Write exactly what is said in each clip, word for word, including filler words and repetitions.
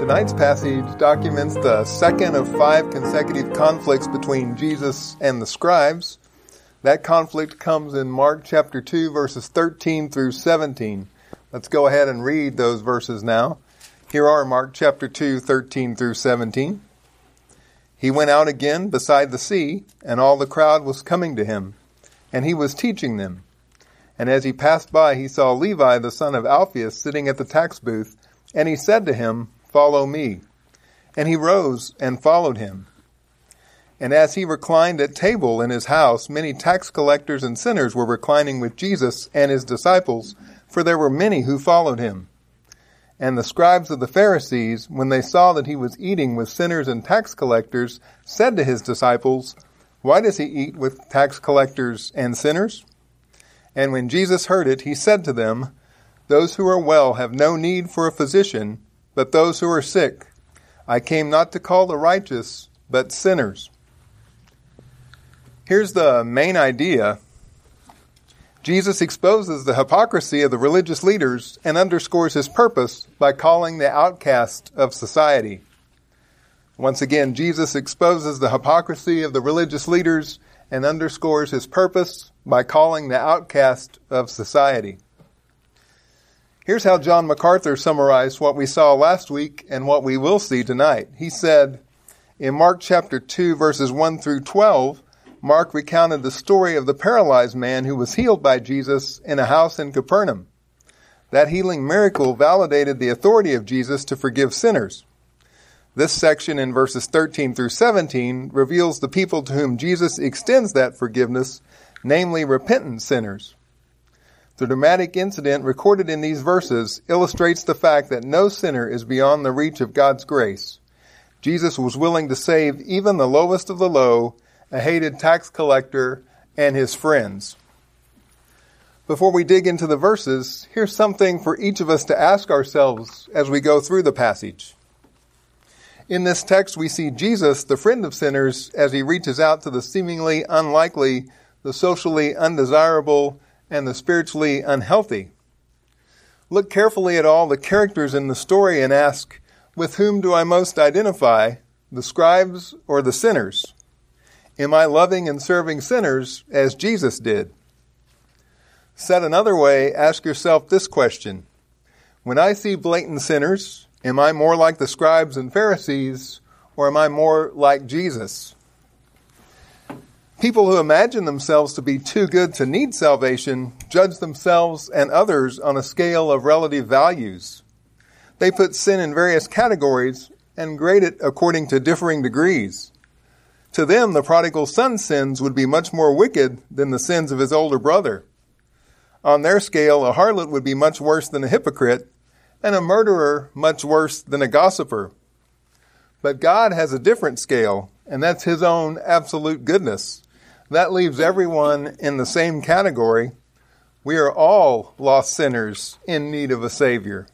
Tonight's passage documents the second of five consecutive conflicts between Jesus and the scribes. That conflict comes in Mark chapter two, verses thirteen through seventeen. Let's go ahead and read those verses now. Here are Mark chapter two, thirteen through seventeen. He went out again beside the sea, and all the crowd was coming to him, and he was teaching them. And as he passed by, he saw Levi, the son of Alphaeus, sitting at the tax booth, and he said to him, "Follow me." And he rose and followed him. And as he reclined at table in his house, many tax collectors and sinners were reclining with Jesus and his disciples, for there were many who followed him. And the scribes of the Pharisees, when they saw that he was eating with sinners and tax collectors, said to his disciples, "Why does he eat with tax collectors and sinners?" And when Jesus heard it, he said to them, "Those who are well have no need for a physician, but those who are sick. I came not to call the righteous, but sinners." Here's the main idea. Jesus exposes the hypocrisy of the religious leaders and underscores his purpose by calling the outcast of society. Once again, Jesus exposes the hypocrisy of the religious leaders and underscores his purpose by calling the outcast of society. Here's how John MacArthur summarized what we saw last week and what we will see tonight. He said, in Mark chapter two, verses one through twelve, Mark recounted the story of the paralyzed man who was healed by Jesus in a house in Capernaum. That healing miracle validated the authority of Jesus to forgive sinners. This section in verses thirteen through seventeen reveals the people to whom Jesus extends that forgiveness, namely repentant sinners. The dramatic incident recorded in these verses illustrates the fact that no sinner is beyond the reach of God's grace. Jesus was willing to save even the lowest of the low, a hated tax collector, and his friends. Before we dig into the verses, here's something for each of us to ask ourselves as we go through the passage. In this text, we see Jesus, the friend of sinners, as he reaches out to the seemingly unlikely, the socially undesirable, and the spiritually unhealthy. Look carefully at all the characters in the story and ask, with whom do I most identify, the scribes or the sinners? Am I loving and serving sinners as Jesus did? Said another way, ask yourself this question. When I see blatant sinners, am I more like the scribes and Pharisees, or am I more like Jesus? People who imagine themselves to be too good to need salvation judge themselves and others on a scale of relative values. They put sin in various categories and grade it according to differing degrees. To them, the prodigal son's sins would be much more wicked than the sins of his older brother. On their scale, a harlot would be much worse than a hypocrite, and a murderer much worse than a gossiper. But God has a different scale, and that's his own absolute goodness. That leaves everyone in the same category. We are all lost sinners in need of a Savior.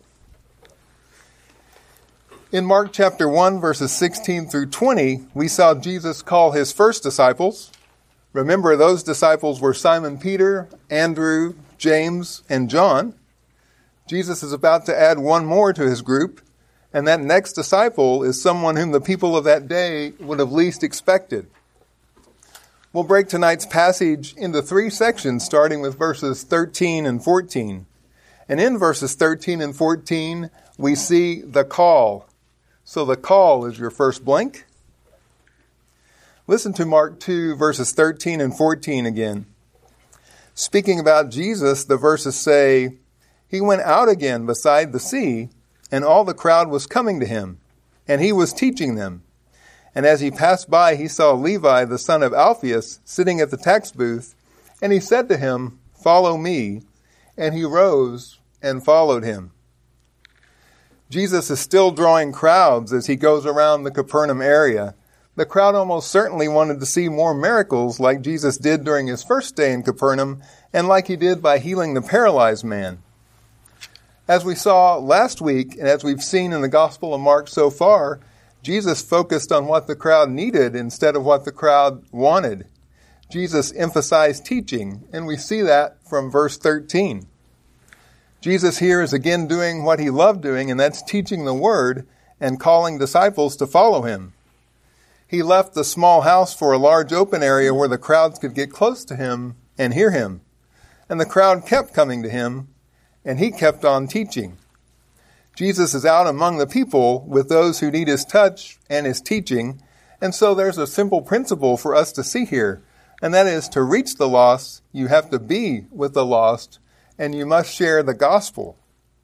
In Mark chapter one, verses sixteen through twenty, we saw Jesus call his first disciples. Remember, those disciples were Simon Peter, Andrew, James, and John. Jesus is about to add one more to his group, and that next disciple is someone whom the people of that day would have least expected. We'll break tonight's passage into three sections, starting with verses thirteen and fourteen. And in verses thirteen and fourteen, we see the call. So the call is your first blank. Listen to Mark two, verses thirteen and fourteen again. Speaking about Jesus, the verses say, "He went out again beside the sea, and all the crowd was coming to him, and he was teaching them. And as he passed by, he saw Levi, the son of Alphaeus, sitting at the tax booth, and he said to him, 'Follow me.' And he rose and followed him." Jesus is still drawing crowds as he goes around the Capernaum area. The crowd almost certainly wanted to see more miracles like Jesus did during his first day in Capernaum, and like he did by healing the paralyzed man. As we saw last week, and as we've seen in the Gospel of Mark so far, Jesus focused on what the crowd needed instead of what the crowd wanted. Jesus emphasized teaching, and we see that from verse thirteen. Jesus here is again doing what he loved doing, and that's teaching the word, and calling disciples to follow him. He left the small house for a large open area where the crowds could get close to him and hear him. And the crowd kept coming to him, and he kept on teaching. Jesus is out among the people with those who need his touch and his teaching, and so there's a simple principle for us to see here, and that is to reach the lost, you have to be with the lost, and you must share the gospel.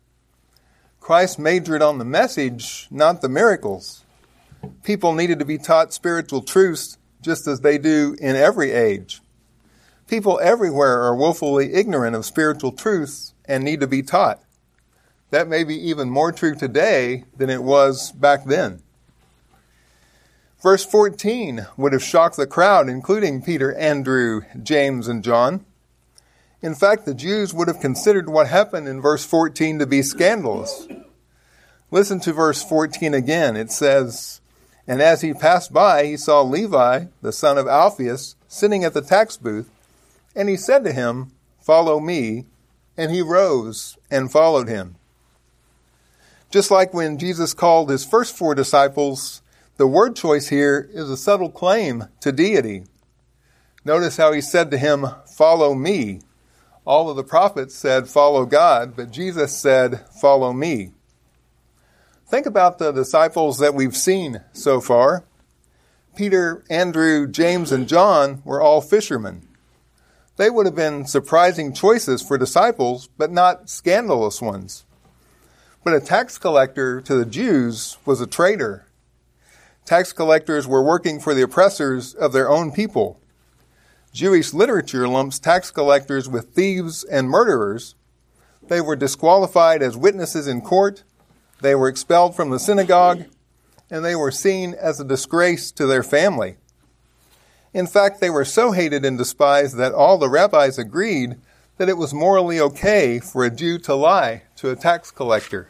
Christ majored on the message, not the miracles. People needed to be taught spiritual truths just as they do in every age. People everywhere are woefully ignorant of spiritual truths and need to be taught. That may be even more true today than it was back then. Verse fourteen would have shocked the crowd, including Peter, Andrew, James, and John. In fact, the Jews would have considered what happened in verse fourteen to be scandalous. Listen to verse fourteen again. It says, "And as he passed by, he saw Levi, the son of Alphaeus, sitting at the tax booth, and he said to him, 'Follow me.' And he rose and followed him." Just like when Jesus called his first four disciples, the word choice here is a subtle claim to deity. Notice how he said to him, "Follow me." All of the prophets said, "Follow God," but Jesus said, "Follow me." Think about the disciples that we've seen so far. Peter, Andrew, James, and John were all fishermen. They would have been surprising choices for disciples, but not scandalous ones. But a tax collector to the Jews was a traitor. Tax collectors were working for the oppressors of their own people. Jewish literature lumps tax collectors with thieves and murderers. They were disqualified as witnesses in court. They were expelled from the synagogue, and they were seen as a disgrace to their family. In fact, they were so hated and despised that all the rabbis agreed that it was morally okay for a Jew to lie to a tax collector.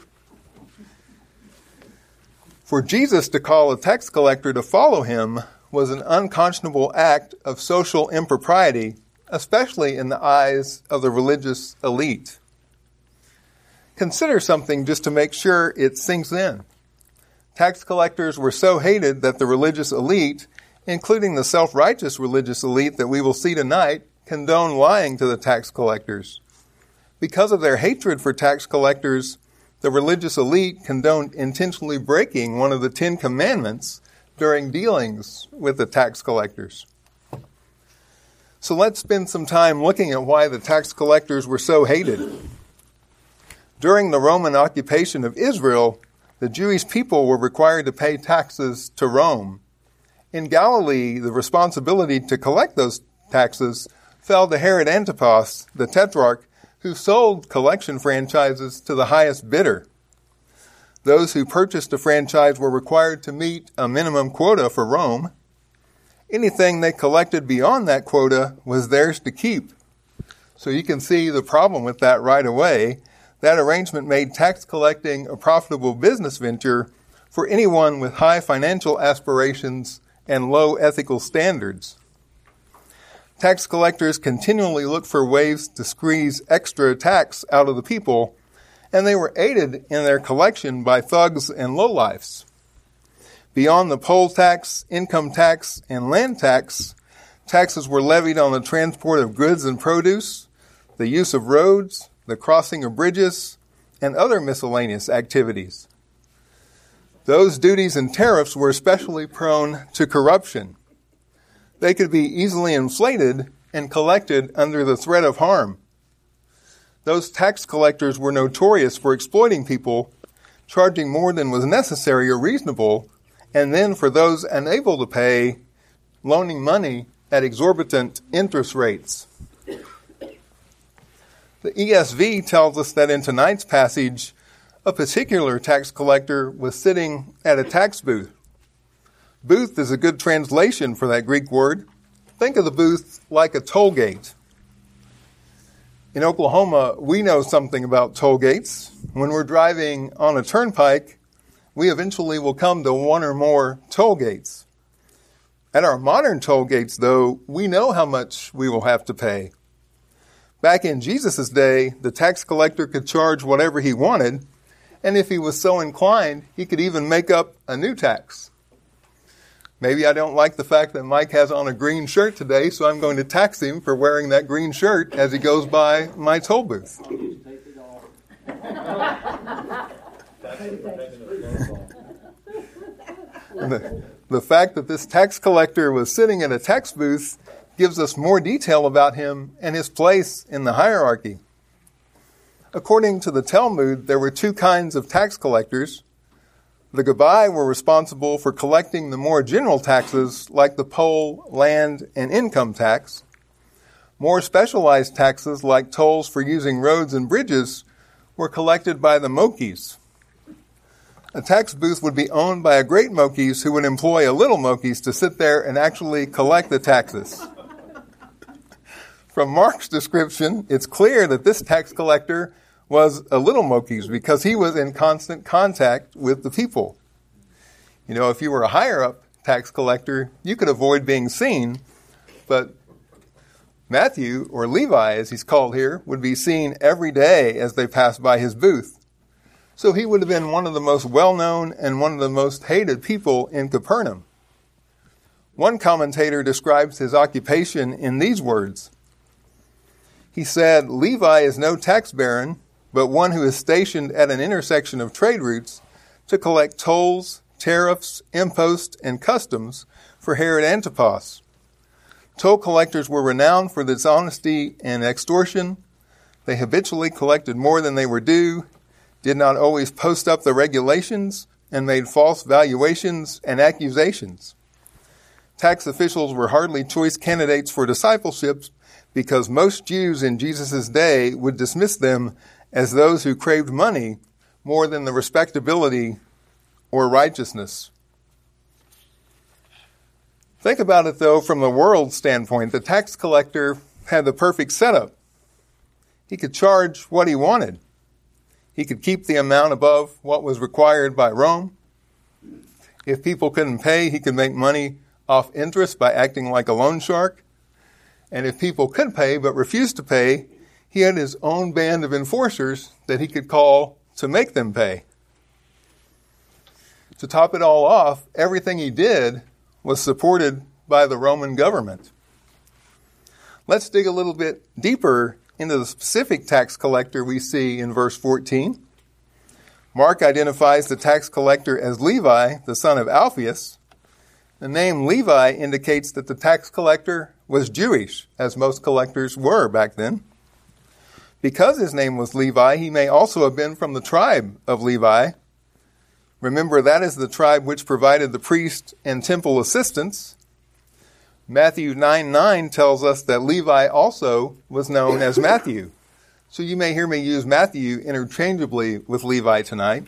For Jesus to call a tax collector to follow him was an unconscionable act of social impropriety, especially in the eyes of the religious elite. Consider something just to make sure it sinks in. Tax collectors were so hated that the religious elite, including the self-righteous religious elite that we will see tonight, condoned lying to the tax collectors. Because of their hatred for tax collectors, the religious elite condoned intentionally breaking one of the Ten Commandments during dealings with the tax collectors. So let's spend some time looking at why the tax collectors were so hated. During the Roman occupation of Israel, the Jewish people were required to pay taxes to Rome. In Galilee, the responsibility to collect those taxes fell to Herod Antipas, the tetrarch, who sold collection franchises to the highest bidder. Those who purchased a franchise were required to meet a minimum quota for Rome. Anything they collected beyond that quota was theirs to keep. So you can see the problem with that right away. That arrangement made tax collecting a profitable business venture for anyone with high financial aspirations and low ethical standards. Tax collectors continually looked for ways to squeeze extra tax out of the people, and they were aided in their collection by thugs and lowlifes. Beyond the poll tax, income tax, and land tax, taxes were levied on the transport of goods and produce, the use of roads, the crossing of bridges, and other miscellaneous activities. Those duties and tariffs were especially prone to corruption. They could be easily inflated and collected under the threat of harm. Those tax collectors were notorious for exploiting people, charging more than was necessary or reasonable, and then for those unable to pay, loaning money at exorbitant interest rates. The E S V tells us that in tonight's passage, a particular tax collector was sitting at a tax booth. Booth is a good translation for that Greek word. Think of the booth like a toll gate. In Oklahoma, we know something about toll gates. When we're driving on a turnpike, we eventually will come to one or more toll gates. At our modern toll gates, though, we know how much we will have to pay. Back in Jesus' day, the tax collector could charge whatever he wanted, And if he was so inclined, he could even make up a new tax. Maybe I don't like the fact that Mike has on a green shirt today, so I'm going to tax him for wearing that green shirt as he goes by my toll booth. The, the fact that this tax collector was sitting in a tax booth gives us more detail about him and his place in the hierarchy. According to the Talmud, there were two kinds of tax collectors. The Gabai were responsible for collecting the more general taxes like the poll, land, and income tax. More specialized taxes like tolls for using roads and bridges were collected by the Mokis. A tax booth would be owned by a great Mokis who would employ a little Mokis to sit there and actually collect the taxes. From Mark's description, it's clear that this tax collector was a little Mokis because he was in constant contact with the people. You know, if you were a higher-up tax collector, you could avoid being seen, but Matthew, or Levi as he's called here, would be seen every day as they passed by his booth. So he would have been one of the most well-known and one of the most hated people in Capernaum. One commentator describes his occupation in these words. He said, Levi is no tax baron, but one who is stationed at an intersection of trade routes to collect tolls, tariffs, imposts, and customs for Herod Antipas. Toll collectors were renowned for dishonesty and extortion. They habitually collected more than they were due, did not always post up the regulations, and made false valuations and accusations. Tax officials were hardly choice candidates for discipleship because most Jews in Jesus' day would dismiss them as those who craved money more than the respectability or righteousness. Think about it, though, from the world's standpoint. The tax collector had the perfect setup. He could charge what he wanted. He could keep the amount above what was required by Rome. If people couldn't pay, he could make money off interest by acting like a loan shark. And if people could pay but refused to pay, he had his own band of enforcers that he could call to make them pay. To top it all off, everything he did was supported by the Roman government. Let's dig a little bit deeper into the specific tax collector we see in verse fourteen. Mark identifies the tax collector as Levi, the son of Alphaeus. The name Levi indicates that the tax collector was Jewish, as most collectors were back then. Because his name was Levi, he may also have been from the tribe of Levi. Remember, that is the tribe which provided the priest and temple assistants. Matthew nine nine tells us that Levi also was known as Matthew. So you may hear me use Matthew interchangeably with Levi tonight.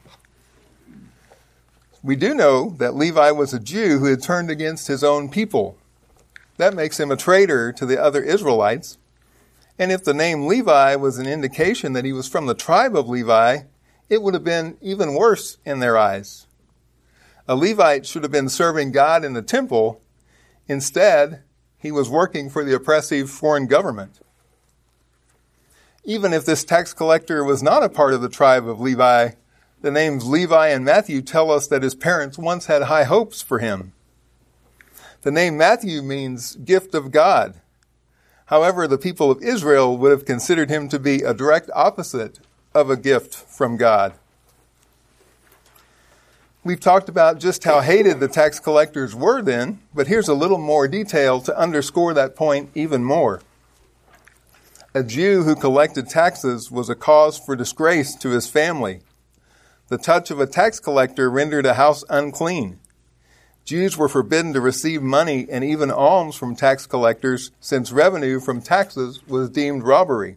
We do know that Levi was a Jew who had turned against his own people. That makes him a traitor to the other Israelites. And if the name Levi was an indication that he was from the tribe of Levi, it would have been even worse in their eyes. A Levite should have been serving God in the temple. Instead, he was working for the oppressive foreign government. Even if this tax collector was not a part of the tribe of Levi, the names Levi and Matthew tell us that his parents once had high hopes for him. The name Matthew means gift of God. However, the people of Israel would have considered him to be a direct opposite of a gift from God. We've talked about just how hated the tax collectors were then, but here's a little more detail to underscore that point even more. A Jew who collected taxes was a cause for disgrace to his family. The touch of a tax collector rendered a house unclean. Jews were forbidden to receive money and even alms from tax collectors, since revenue from taxes was deemed robbery.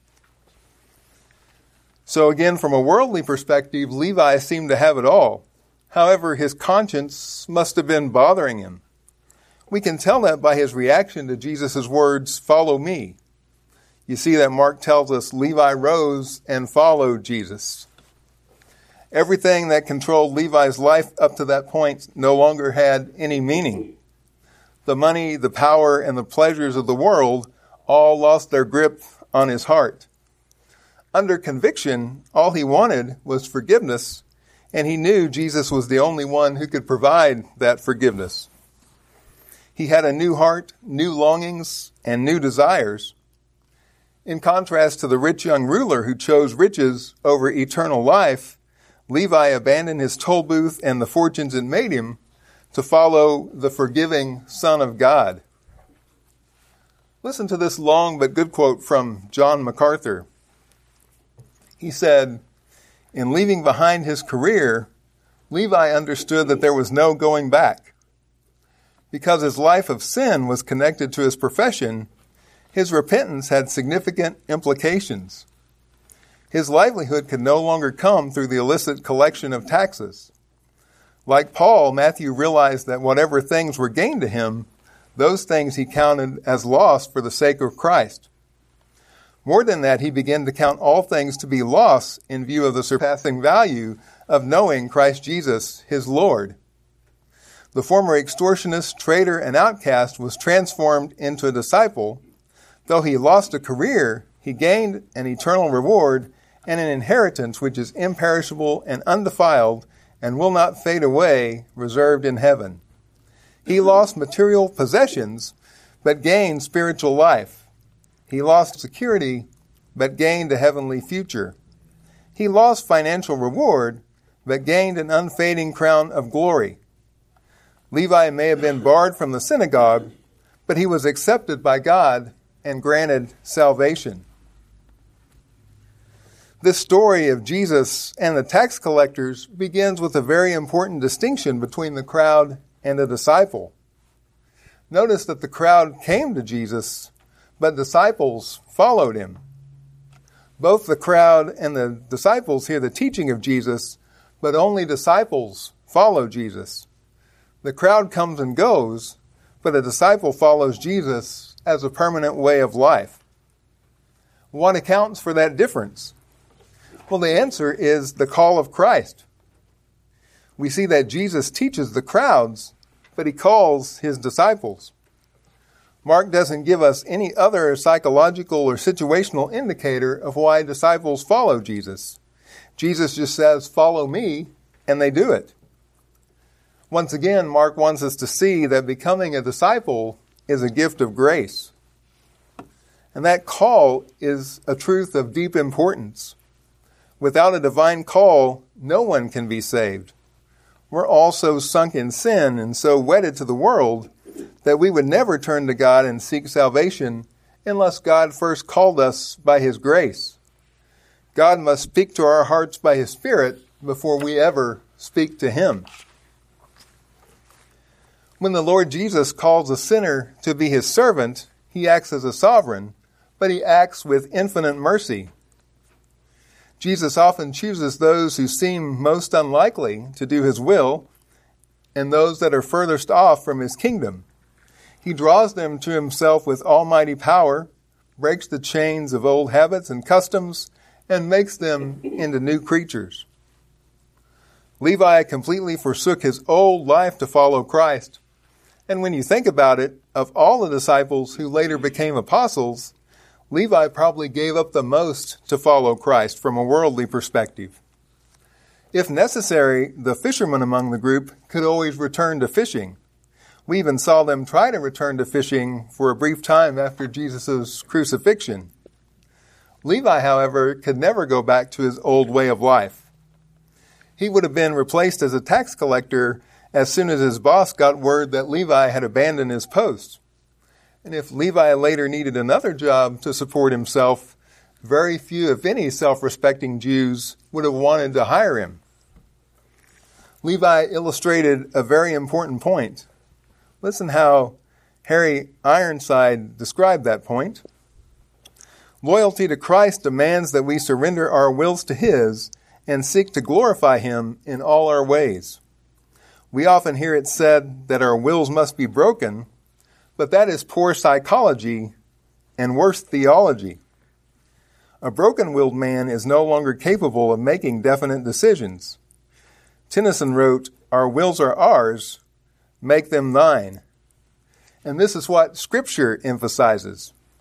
So again, from a worldly perspective, Levi seemed to have it all. However, his conscience must have been bothering him. We can tell that by his reaction to Jesus' words, "Follow me." You see that Mark tells us Levi rose and followed Jesus. Everything that controlled Levi's life up to that point no longer had any meaning. The money, the power, and the pleasures of the world all lost their grip on his heart. Under conviction, all he wanted was forgiveness, and he knew Jesus was the only one who could provide that forgiveness. He had a new heart, new longings, and new desires. In contrast to the rich young ruler who chose riches over eternal life, Levi abandoned his toll booth and the fortunes it made him to follow the forgiving Son of God. Listen to this long but good quote from John MacArthur. He said, "In leaving behind his career, Levi understood that there was no going back. Because his life of sin was connected to his profession, his repentance had significant implications. His livelihood could no longer come through the illicit collection of taxes. Like Paul, Matthew realized that whatever things were gained to him, those things he counted as lost for the sake of Christ. More than that, he began to count all things to be loss in view of the surpassing value of knowing Christ Jesus, his Lord. The former extortionist, traitor, and outcast was transformed into a disciple. Though he lost a career, he gained an eternal reward and an inheritance which is imperishable and undefiled and will not fade away, reserved in heaven. He lost material possessions, but gained spiritual life. He lost security, but gained a heavenly future. He lost financial reward, but gained an unfading crown of glory. Levi may have been barred from the synagogue, but he was accepted by God and granted salvation." This story of Jesus and the tax collectors begins with a very important distinction between the crowd and the disciple. Notice that the crowd came to Jesus, but disciples followed him. Both the crowd and the disciples hear the teaching of Jesus, but only disciples follow Jesus. The crowd comes and goes, but a disciple follows Jesus as a permanent way of life. What accounts for that difference? Well, the answer is the call of Christ. We see that Jesus teaches the crowds, but he calls his disciples. Mark doesn't give us any other psychological or situational indicator of why disciples follow Jesus. Jesus just says, "Follow me," and they do it. Once again, Mark wants us to see that becoming a disciple is a gift of grace. And that call is a truth of deep importance. Without a divine call, no one can be saved. We're all so sunk in sin and so wedded to the world that we would never turn to God and seek salvation unless God first called us by his grace. God must speak to our hearts by his Spirit before we ever speak to him. When the Lord Jesus calls a sinner to be his servant, he acts as a sovereign, but he acts with infinite mercy. Jesus often chooses those who seem most unlikely to do his will and those that are furthest off from his kingdom. He draws them to himself with almighty power, breaks the chains of old habits and customs, and makes them into new creatures. Levi completely forsook his old life to follow Christ. And when you think about it, of all the disciples who later became apostles, Levi probably gave up the most to follow Christ from a worldly perspective. If necessary, the fishermen among the group could always return to fishing. We even saw them try to return to fishing for a brief time after Jesus' crucifixion. Levi, however, could never go back to his old way of life. He would have been replaced as a tax collector as soon as his boss got word that Levi had abandoned his post. And if Levi later needed another job to support himself, very few, if any, self-respecting Jews would have wanted to hire him. Levi illustrated a very important point. Listen how Harry Ironside described that point. Loyalty to Christ demands that we surrender our wills to his and seek to glorify him in all our ways. We often hear it said that our wills must be broken, but that is poor psychology and worse theology. A broken-willed man is no longer capable of making definite decisions. Tennyson wrote, "Our wills are ours, make them thine." And this is what Scripture emphasizes.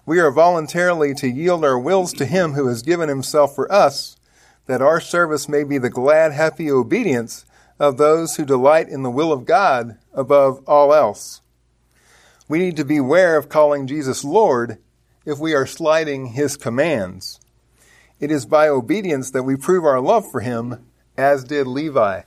We are voluntarily to yield our wills to him who has given himself for us, that our service may be the glad, happy obedience of those who delight in the will of God above all else. We need to beware of calling Jesus Lord if we are slighting his commands. It is by obedience that we prove our love for him, as did Levi.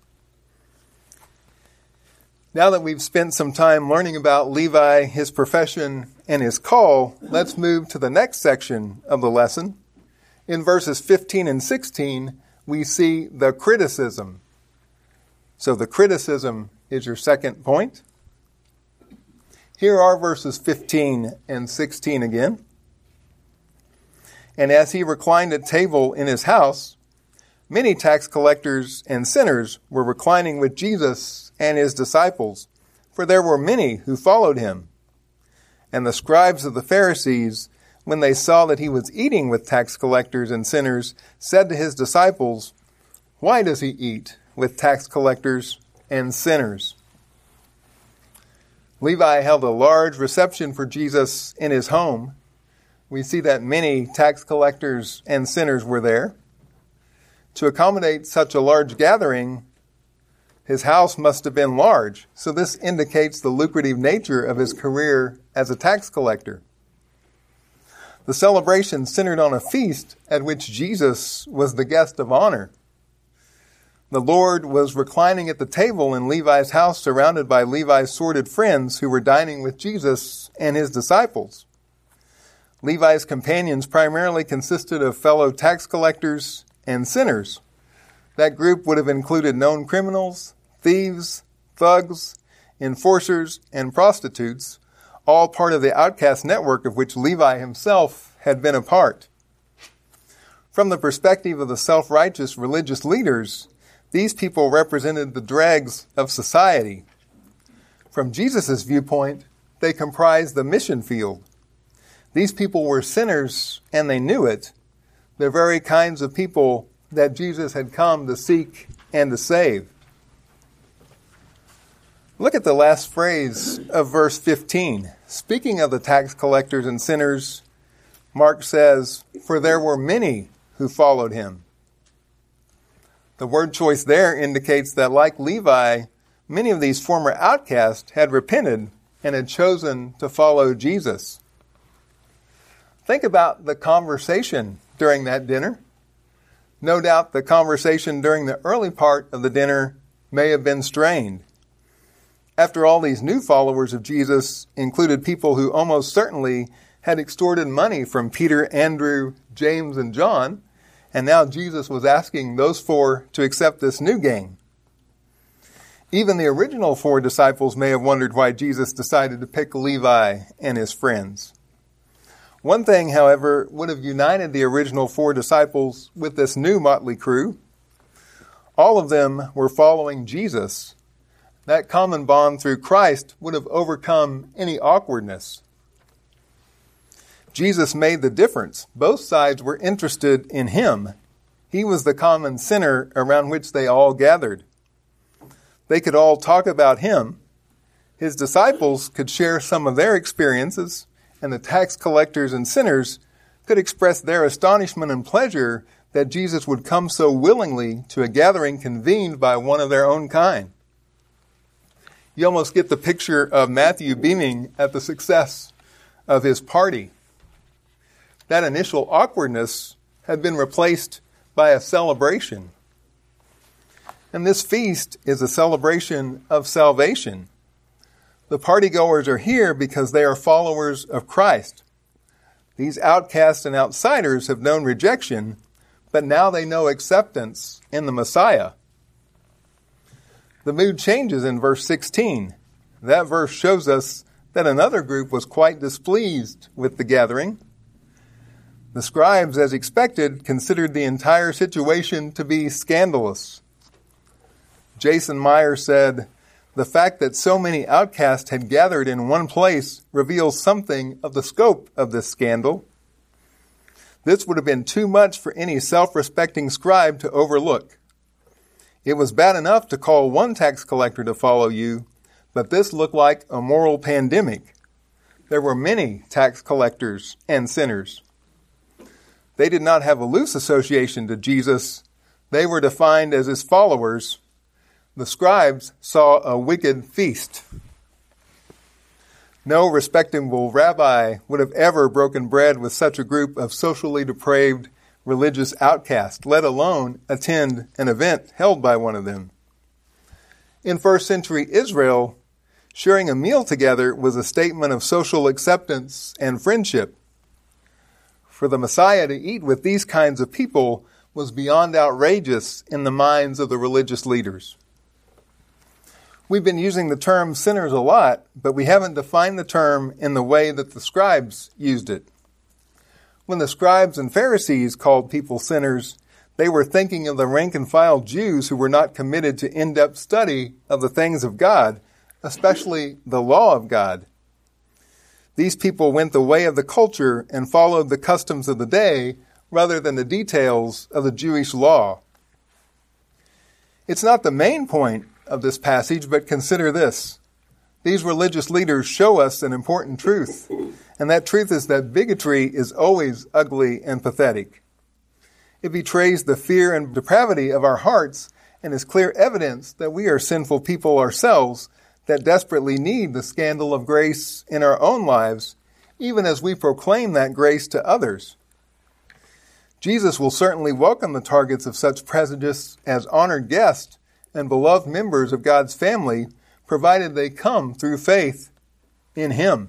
Now that we've spent some time learning about Levi, his profession, and his call, let's move to the next section of the lesson. In verses fifteen and sixteen, we see the criticism. So the criticism is your second point. Here are verses fifteen and sixteen again. And as he reclined at table in his house, many tax collectors and sinners were reclining with Jesus and his disciples, for there were many who followed him. And the scribes of the Pharisees, when they saw that he was eating with tax collectors and sinners, said to his disciples, "Why does he eat with tax collectors and sinners?" Levi held a large reception for Jesus in his home. We see that many tax collectors and sinners were there. To accommodate such a large gathering, his house must have been large, so this indicates the lucrative nature of his career as a tax collector. The celebration centered on a feast at which Jesus was the guest of honor. The Lord was reclining at the table in Levi's house, surrounded by Levi's sordid friends who were dining with Jesus and his disciples. Levi's companions primarily consisted of fellow tax collectors and sinners. That group would have included known criminals, thieves, thugs, enforcers, and prostitutes, all part of the outcast network of which Levi himself had been a part. From the perspective of the self-righteous religious leaders, these people represented the dregs of society. From Jesus' viewpoint, they comprised the mission field. These people were sinners, and they knew it. The very kinds of people that Jesus had come to seek and to save. Look at the last phrase of verse fifteen. Speaking of the tax collectors and sinners, Mark says, "For there were many who followed him." The word choice there indicates that, like Levi, many of these former outcasts had repented and had chosen to follow Jesus. Think about the conversation during that dinner. No doubt the conversation during the early part of the dinner may have been strained. After all, these new followers of Jesus included people who almost certainly had extorted money from Peter, Andrew, James, and John, and now Jesus was asking those four to accept this new gang. Even the original four disciples may have wondered why Jesus decided to pick Levi and his friends. One thing, however, would have united the original four disciples with this new motley crew. All of them were following Jesus. That common bond through Christ would have overcome any awkwardness. Jesus made the difference. Both sides were interested in him. He was the common center around which they all gathered. They could all talk about him. His disciples could share some of their experiences, and the tax collectors and sinners could express their astonishment and pleasure that Jesus would come so willingly to a gathering convened by one of their own kind. You almost get the picture of Matthew beaming at the success of his party. That initial awkwardness had been replaced by a celebration. And this feast is a celebration of salvation. The partygoers are here because they are followers of Christ. These outcasts and outsiders have known rejection, but now they know acceptance in the Messiah. The mood changes in verse sixteen. That verse shows us that another group was quite displeased with the gathering. The scribes, as expected, considered the entire situation to be scandalous. Jason Meyer said, "The fact that so many outcasts had gathered in one place reveals something of the scope of this scandal. This would have been too much for any self-respecting scribe to overlook. It was bad enough to call one tax collector to follow you, but this looked like a moral pandemic. there were many tax collectors and sinners. They did not have a loose association to Jesus. They were defined as his followers. The scribes saw a wicked feast. No respectable rabbi would have ever broken bread with such a group of socially depraved religious outcasts, let alone attend an event held by one of them. In first century Israel, sharing a meal together was a statement of social acceptance and friendship. For the Messiah to eat with these kinds of people was beyond outrageous in the minds of the religious leaders. We've been using the term sinners a lot, but we haven't defined the term in the way that the scribes used it. When the scribes and Pharisees called people sinners, they were thinking of the rank-and-file Jews who were not committed to in-depth study of the things of God, especially the law of God. These people went the way of the culture and followed the customs of the day rather than the details of the Jewish law. It's not the main point of this passage, but consider this. These religious leaders show us an important truth, and that truth is that bigotry is always ugly and pathetic. It betrays the fear and depravity of our hearts and is clear evidence that we are sinful people ourselves that desperately need the scandal of grace in our own lives, even as we proclaim that grace to others. Jesus will certainly welcome the targets of such prejudice as honored guests and beloved members of God's family, provided they come through faith in him.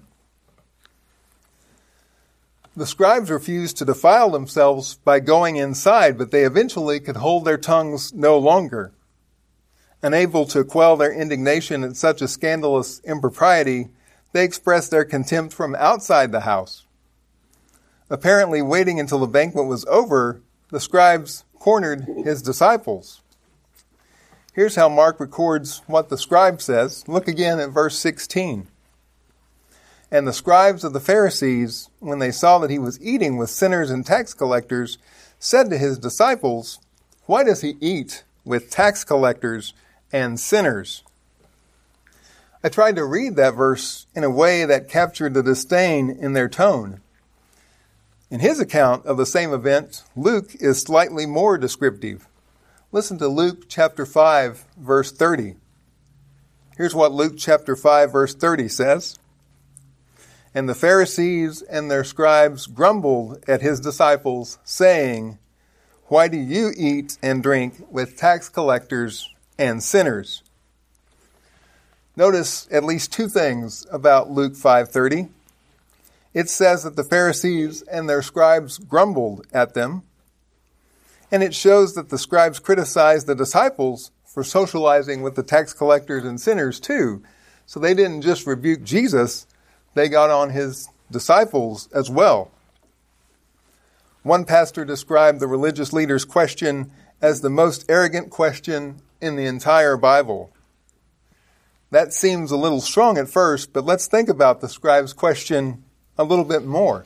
The scribes refused to defile themselves by going inside, but they eventually could hold their tongues no longer. Unable to quell their indignation at such a scandalous impropriety, they expressed their contempt from outside the house. Apparently waiting until the banquet was over, the scribes cornered his disciples. Here's how Mark records what the scribe says. Look again at verse sixteen. And the scribes of the Pharisees, when they saw that he was eating with sinners and tax collectors, said to his disciples, "Why does he eat with tax collectors and sinners?" I tried to read that verse in a way that captured the disdain in their tone. In his account of the same event, Luke is slightly more descriptive. Listen to Luke chapter five, verse thirty. Here's what Luke chapter five, verse thirty says. And the Pharisees and their scribes grumbled at his disciples, saying, "Why do you eat and drink with tax collectors and sinners?" Notice at least two things about Luke five thirty. It says that the Pharisees and their scribes grumbled at them. And it shows that the scribes criticized the disciples for socializing with the tax collectors and sinners too. So they didn't just rebuke Jesus, they got on his disciples as well. One pastor described the religious leaders' question as the most arrogant question in the entire Bible. That seems a little strong at first, but let's think about the scribes' question a little bit more.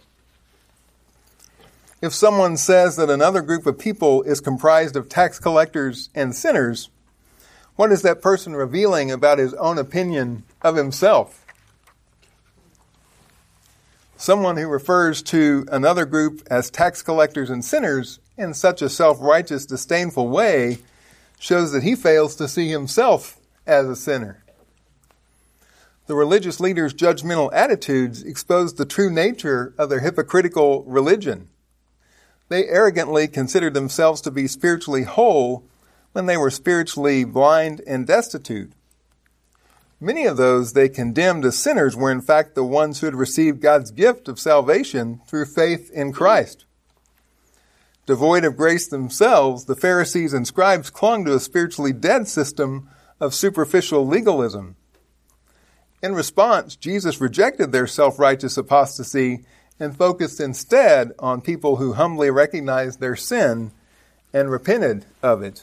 If someone says that another group of people is comprised of tax collectors and sinners, what is that person revealing about his own opinion of himself? Someone who refers to another group as tax collectors and sinners in such a self-righteous, disdainful way shows that he fails to see himself as a sinner. The religious leaders' judgmental attitudes expose the true nature of their hypocritical religion. They arrogantly considered themselves to be spiritually whole when they were spiritually blind and destitute. Many of those they condemned as sinners were in fact the ones who had received God's gift of salvation through faith in Christ. Devoid of grace themselves, the Pharisees and scribes clung to a spiritually dead system of superficial legalism. In response, Jesus rejected their self-righteous apostasy and focused instead on people who humbly recognized their sin and repented of it.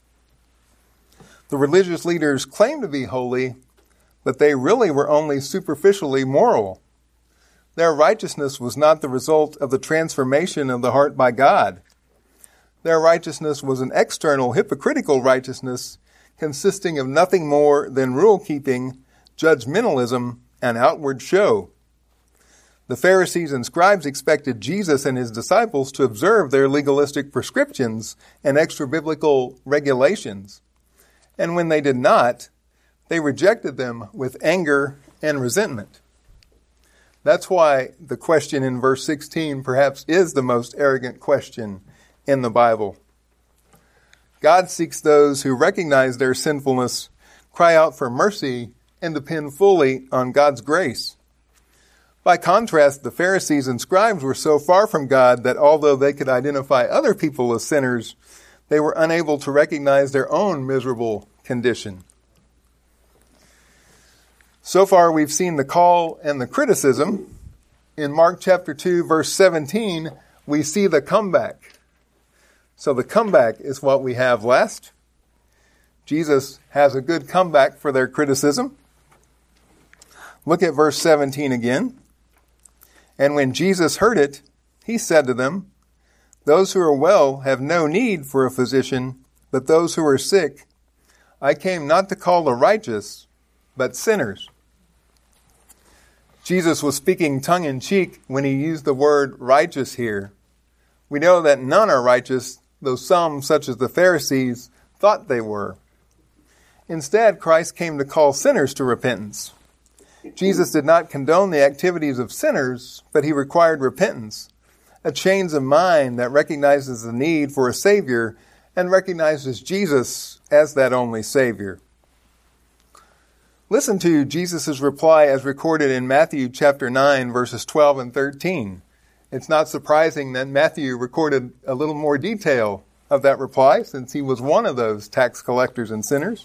The religious leaders claimed to be holy, but they really were only superficially moral. Their righteousness was not the result of the transformation of the heart by God. Their righteousness was an external, hypocritical righteousness consisting of nothing more than rule-keeping, judgmentalism, and outward show. The Pharisees and scribes expected Jesus and his disciples to observe their legalistic prescriptions and extra-biblical regulations. And when they did not, they rejected them with anger and resentment. That's why the question in verse sixteen perhaps is the most arrogant question in the Bible. God seeks those who recognize their sinfulness, cry out for mercy, and depend fully on God's grace. By contrast, the Pharisees and scribes were so far from God that although they could identify other people as sinners, they were unable to recognize their own miserable condition. So far, we've seen the call and the criticism. In Mark chapter two, verse seventeen, we see the comeback. So the comeback is what we have last. Jesus has a good comeback for their criticism. Look at verse seventeen again. And when Jesus heard it, he said to them, "Those who are well have no need for a physician, but those who are sick. I came not to call the righteous, but sinners." Jesus was speaking tongue-in-cheek when he used the word righteous here. We know that none are righteous, though some, such as the Pharisees, thought they were. Instead, Christ came to call sinners to repentance. Jesus did not condone the activities of sinners, but he required repentance, a change of mind that recognizes the need for a Savior and recognizes Jesus as that only Savior. Listen to Jesus' reply as recorded in Matthew chapter nine, verses twelve and thirteen. It's not surprising that Matthew recorded a little more detail of that reply, since he was one of those tax collectors and sinners.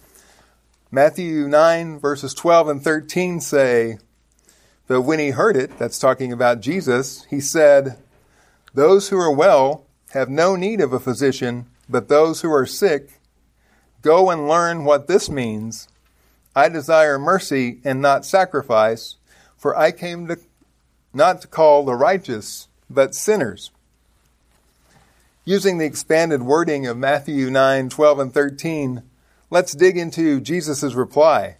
Matthew nine, verses twelve and thirteen say, "But when he heard it," that's talking about Jesus, he said, "Those who are well have no need of a physician, but those who are sick. Go and learn what this means. I desire mercy and not sacrifice, for I came to not to call the righteous, but sinners." Using the expanded wording of Matthew nine, twelve and thirteen, let's dig into Jesus' reply.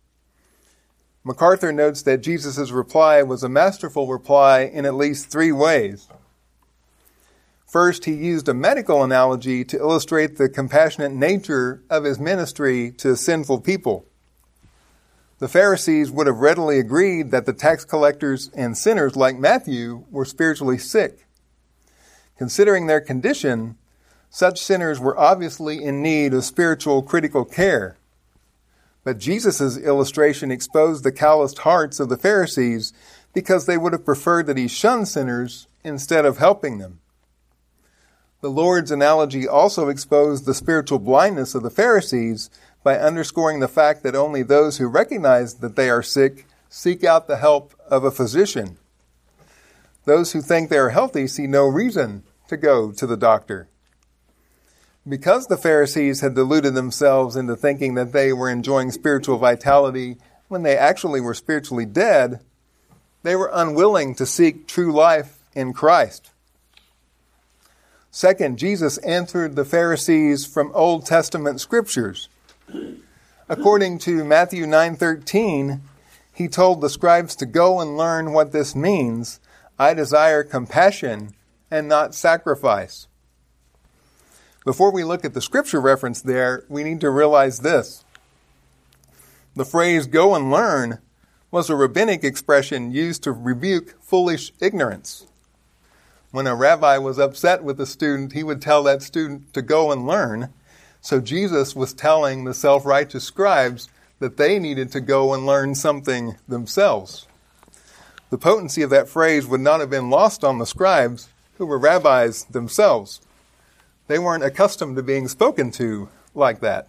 MacArthur notes that Jesus' reply was a masterful reply in at least three ways. First, he used a medical analogy to illustrate the compassionate nature of his ministry to sinful people. The Pharisees would have readily agreed that the tax collectors and sinners like Matthew were spiritually sick. Considering their condition, such sinners were obviously in need of spiritual critical care. But Jesus' illustration exposed the calloused hearts of the Pharisees because they would have preferred that he shun sinners instead of helping them. The Lord's analogy also exposed the spiritual blindness of the Pharisees by underscoring the fact that only those who recognize that they are sick seek out the help of a physician. Those who think they are healthy see no reason to go to the doctor. Because the Pharisees had deluded themselves into thinking that they were enjoying spiritual vitality when they actually were spiritually dead, they were unwilling to seek true life in Christ. Second, Jesus answered the Pharisees from Old Testament scriptures. According to Matthew nine thirteen, he told the scribes to go and learn what this means. I desire compassion and not sacrifice. Before we look at the scripture reference there, we need to realize this. The phrase go and learn was a rabbinic expression used to rebuke foolish ignorance. When a rabbi was upset with a student, he would tell that student to go and learn. So Jesus was telling the self-righteous scribes that they needed to go and learn something themselves. The potency of that phrase would not have been lost on the scribes, who were rabbis themselves. They weren't accustomed to being spoken to like that.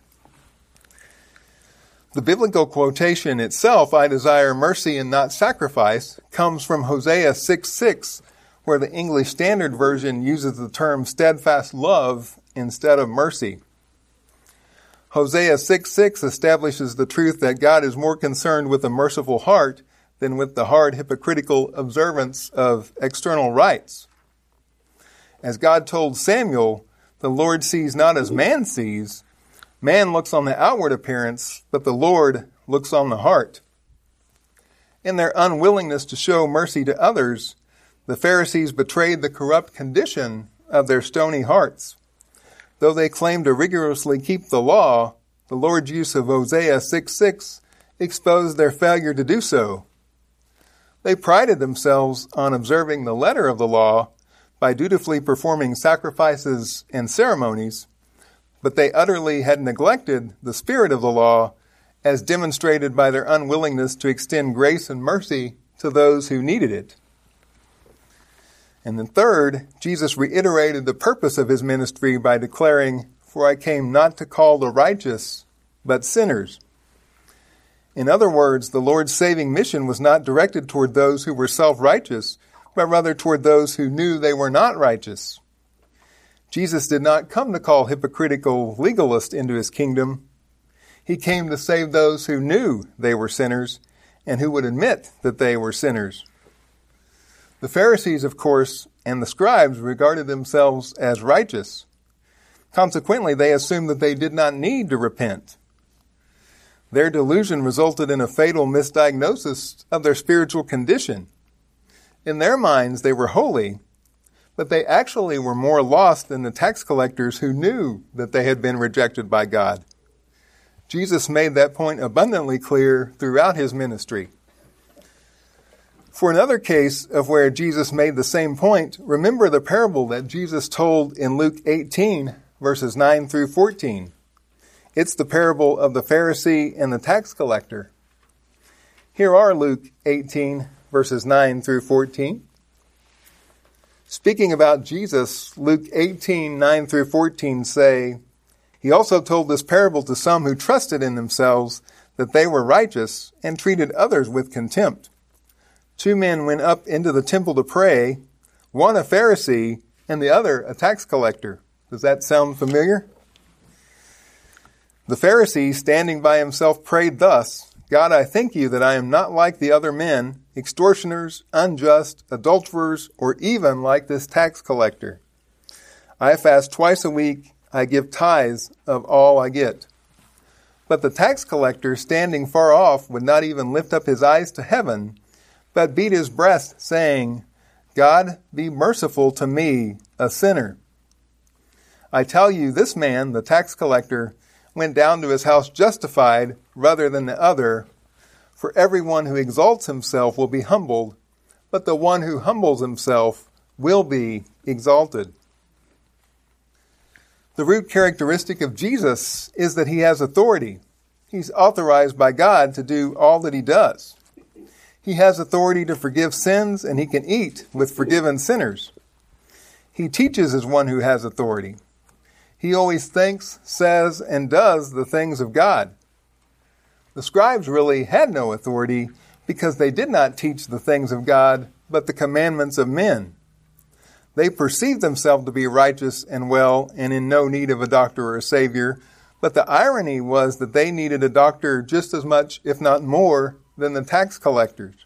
The biblical quotation itself, I desire mercy and not sacrifice, comes from Hosea six six, where the English Standard Version uses the term steadfast love instead of mercy. Hosea six six establishes the truth that God is more concerned with a merciful heart than with the hard hypocritical observance of external rites. As God told Samuel, the Lord sees not as man sees. Man looks on the outward appearance, but the Lord looks on the heart. In their unwillingness to show mercy to others, the Pharisees betrayed the corrupt condition of their stony hearts. Though they claimed to rigorously keep the law, the Lord's use of Hosea six six exposed their failure to do so. They prided themselves on observing the letter of the law by dutifully performing sacrifices and ceremonies, but they utterly had neglected the spirit of the law as demonstrated by their unwillingness to extend grace and mercy to those who needed it. And then third, Jesus reiterated the purpose of his ministry by declaring, "For I came not to call the righteous, but sinners." In other words, the Lord's saving mission was not directed toward those who were self-righteous, but rather toward those who knew they were not righteous. Jesus did not come to call hypocritical legalists into his kingdom. He came to save those who knew they were sinners and who would admit that they were sinners. The Pharisees, of course, and the scribes regarded themselves as righteous. Consequently, they assumed that they did not need to repent. Their delusion resulted in a fatal misdiagnosis of their spiritual condition. In their minds, they were holy, but they actually were more lost than the tax collectors who knew that they had been rejected by God. Jesus made that point abundantly clear throughout his ministry. For another case of where Jesus made the same point, remember the parable that Jesus told in Luke eighteen, verses nine through fourteen. It's the parable of the Pharisee and the tax collector. Here are Luke eighteen, verses nine through fourteen. Speaking about Jesus, Luke eighteen, nine through fourteen say, "He also told this parable to some who trusted in themselves that they were righteous and treated others with contempt. Two men went up into the temple to pray, one a Pharisee and the other a tax collector." Does that sound familiar? The Pharisee, standing by himself, prayed thus, "God, I thank you that I am not like the other men, extortioners, unjust, adulterers, or even like this tax collector. I fast twice a week. I give tithes of all I get." But the tax collector, standing far off, would not even lift up his eyes to heaven, but beat his breast, saying, "God, be merciful to me, a sinner." I tell you, this man, the tax collector, went down to his house justified rather than the other. For everyone who exalts himself will be humbled, but the one who humbles himself will be exalted. The root characteristic of Jesus is that he has authority. He's authorized by God to do all that he does. He has authority to forgive sins, and he can eat with forgiven sinners. He teaches as one who has authority. He always thinks, says, and does the things of God. The scribes really had no authority because they did not teach the things of God, but the commandments of men. They perceived themselves to be righteous and well and in no need of a doctor or a savior, but the irony was that they needed a doctor just as much, if not more, than the tax collectors.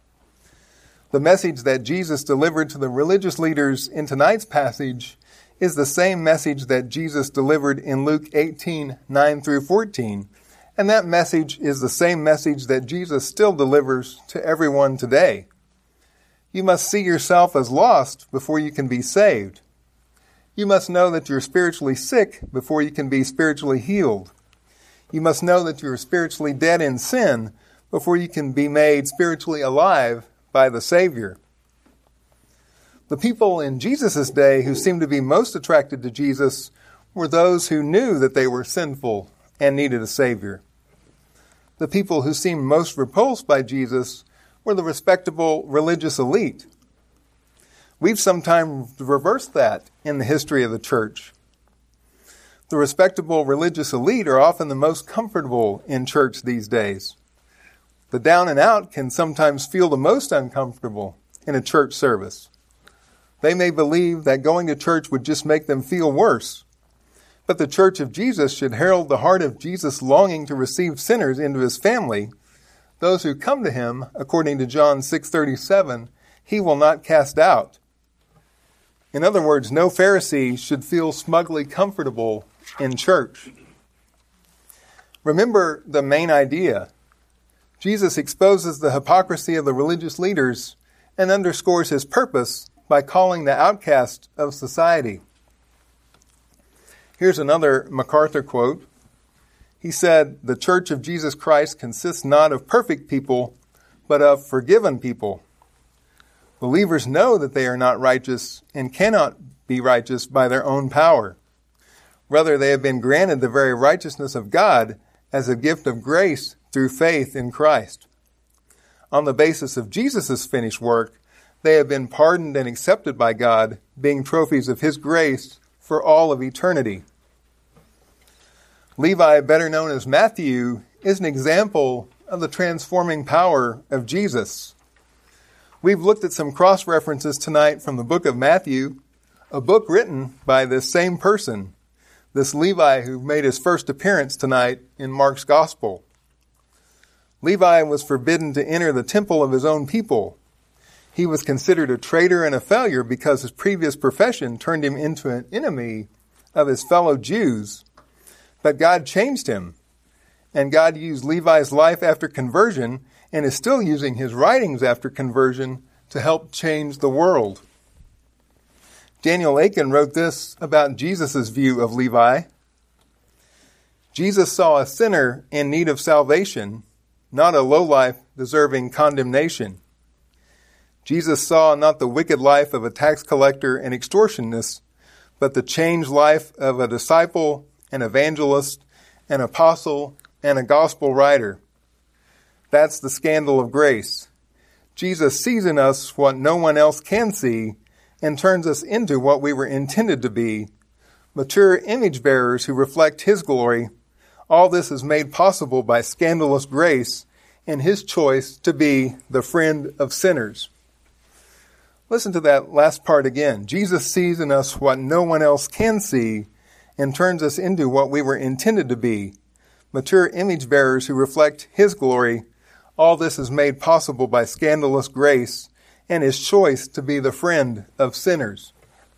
The message that Jesus delivered to the religious leaders in tonight's passage is the same message that Jesus delivered in Luke eighteen, nine through fourteen. And that message is the same message that Jesus still delivers to everyone today. You must see yourself as lost before you can be saved. You must know that you're spiritually sick before you can be spiritually healed. You must know that you're spiritually dead in sin before you can be made spiritually alive by the Savior. The people in Jesus' day who seemed to be most attracted to Jesus were those who knew that they were sinful and needed a Savior. The people who seemed most repulsed by Jesus were the respectable religious elite. We've sometimes reversed that in the history of the church. The respectable religious elite are often the most comfortable in church these days. The down and out can sometimes feel the most uncomfortable in a church service. They may believe that going to church would just make them feel worse. But the church of Jesus should herald the heart of Jesus longing to receive sinners into his family. Those who come to him, according to John six thirty-seven, he will not cast out. In other words, no Pharisee should feel smugly comfortable in church. Remember the main idea. Jesus exposes the hypocrisy of the religious leaders and underscores his purpose by calling the outcast of society. Here's another MacArthur quote. He said, "The Church of Jesus Christ consists not of perfect people, but of forgiven people. Believers know that they are not righteous and cannot be righteous by their own power. Rather, they have been granted the very righteousness of God as a gift of grace through faith in Christ. On the basis of Jesus' finished work, they have been pardoned and accepted by God, being trophies of his grace for all of eternity." Levi, better known as Matthew, is an example of the transforming power of Jesus. We've looked at some cross-references tonight from the book of Matthew, a book written by this same person, this Levi who made his first appearance tonight in Mark's Gospel. Levi was forbidden to enter the temple of his own people. He was considered a traitor and a failure because his previous profession turned him into an enemy of his fellow Jews. But God changed him, and God used Levi's life after conversion and is still using his writings after conversion to help change the world. Daniel Aiken wrote this about Jesus' view of Levi. Jesus saw a sinner in need of salvation, not a lowlife deserving condemnation. Jesus saw not the wicked life of a tax collector and extortionist, but the changed life of a disciple, an evangelist, an apostle, and a gospel writer. That's the scandal of grace. Jesus sees in us what no one else can see and turns us into what we were intended to be, mature image bearers who reflect his glory. All this is made possible by scandalous grace and his choice to be the friend of sinners. Listen to that last part again. Jesus sees in us what no one else can see and turns us into what we were intended to be, mature image bearers who reflect his glory. All this is made possible by scandalous grace and his choice to be the friend of sinners.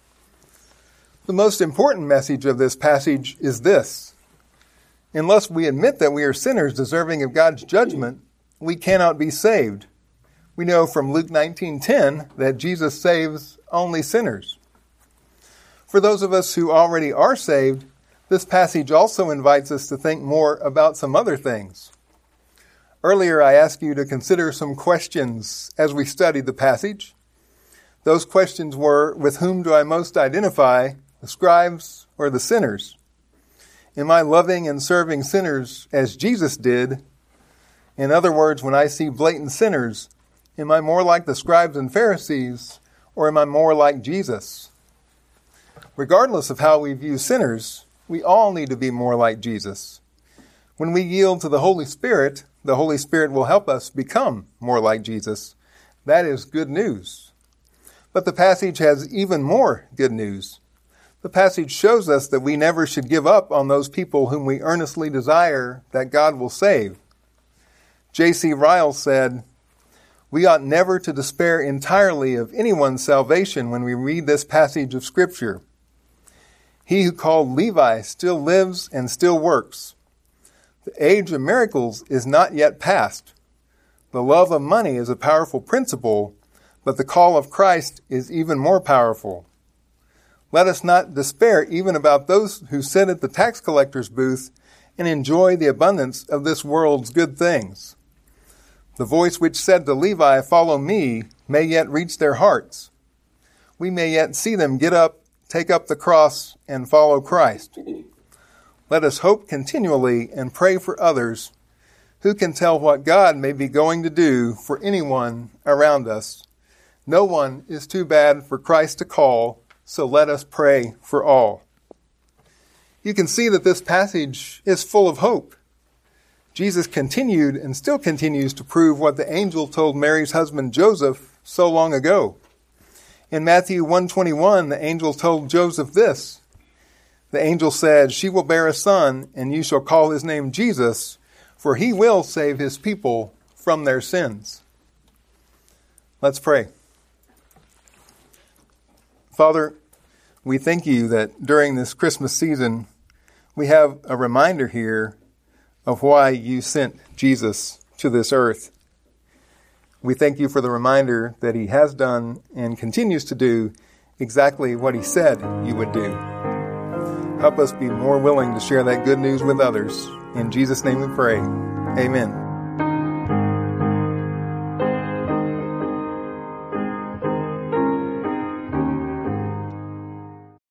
The most important message of this passage is this: unless we admit that we are sinners deserving of God's judgment, we cannot be saved. We know from Luke nineteen ten that Jesus saves only sinners. For those of us who already are saved, this passage also invites us to think more about some other things. Earlier, I asked you to consider some questions as we studied the passage. Those questions were, with whom do I most identify, the scribes or the sinners? Am I loving and serving sinners as Jesus did? In other words, when I see blatant sinners, am I more like the scribes and Pharisees, or am I more like Jesus? Regardless of how we view sinners, we all need to be more like Jesus. When we yield to the Holy Spirit, the Holy Spirit will help us become more like Jesus. That is good news. But the passage has even more good news. The passage shows us that we never should give up on those people whom we earnestly desire that God will save. J C Ryle said, "We ought never to despair entirely of anyone's salvation when we read this passage of Scripture. He who called Levi still lives and still works. The age of miracles is not yet past. The love of money is a powerful principle, but the call of Christ is even more powerful. Let us not despair even about those who sit at the tax collector's booth and enjoy the abundance of this world's good things. The voice which said to Levi, 'Follow me,' may yet reach their hearts. We may yet see them get up, take up the cross, and follow Christ. Let us hope continually and pray for others. Who can tell what God may be going to do for anyone around us? No one is too bad for Christ to call, so let us pray for all." You can see that this passage is full of hope. Jesus continued and still continues to prove what the angel told Mary's husband Joseph so long ago. In Matthew one twenty-one, the angel told Joseph this. The angel said, "She will bear a son, and you shall call his name Jesus, for he will save his people from their sins." Let's pray. Father, we thank you that during this Christmas season, we have a reminder here of why you sent Jesus to this earth. We thank you for the reminder that he has done and continues to do exactly what he said you would do. Help us be more willing to share that good news with others. In Jesus' name we pray. Amen.